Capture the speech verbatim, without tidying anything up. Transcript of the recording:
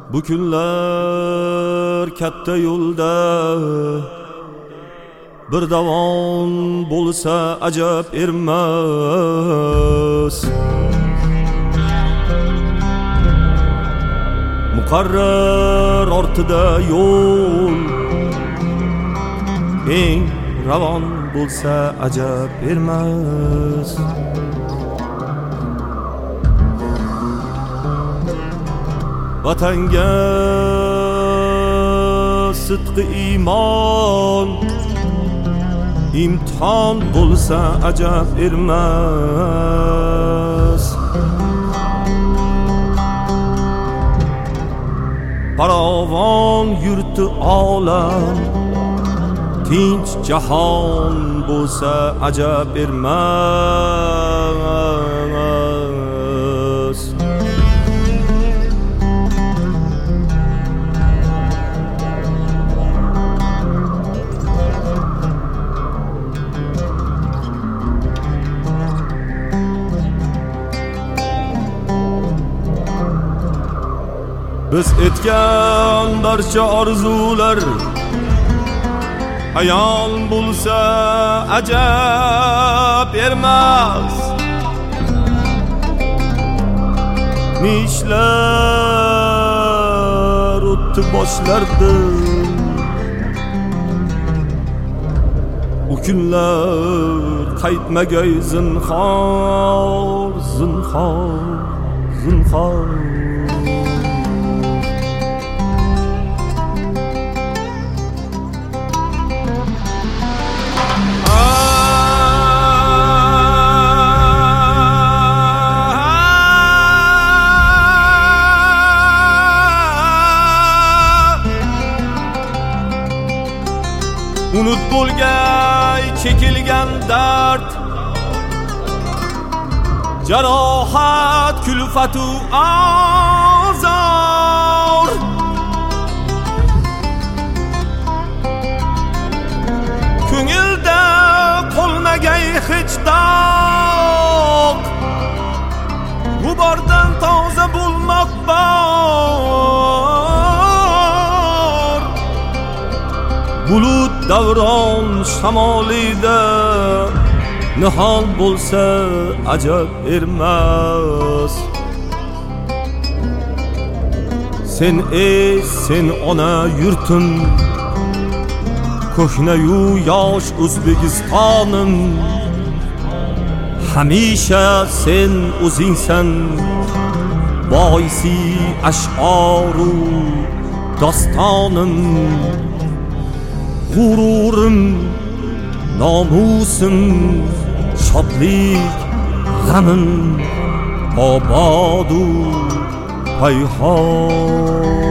Bu kunlar katta yo'lda bir davon bo'lsa ajab ermas. Muqarrar ortida yo'l eng ravon bo'lsa ajab ermas. Vatanga sidqi iymon imtihon bo'lsa ajab ermas. Farovon yurti olam tinch jahon bo'lsa ajab ermas. Biz etgan barcha orzular ayol bo'lsa ajab ermas. Nishlar o'tdi boshlardi u kunlar qaytmagay zinhor zinhor zinhor. Unut bo'lgay chekilgan dard, jarohat, kulfatu azor. Ko'ngilda qolmagay hech dog', g'ubordan toza bo'lmoq bor. Bulut davron shamolida nihol bo'lsa ajab ermas. Sen ey sen ona yurtim, ko'hnayu yosh O'zbekistonim. Hamisha sen o'zingsan boisi ash'oru dostonim. G'ururim, nomusim, shodlik, g'amim obodu payhon.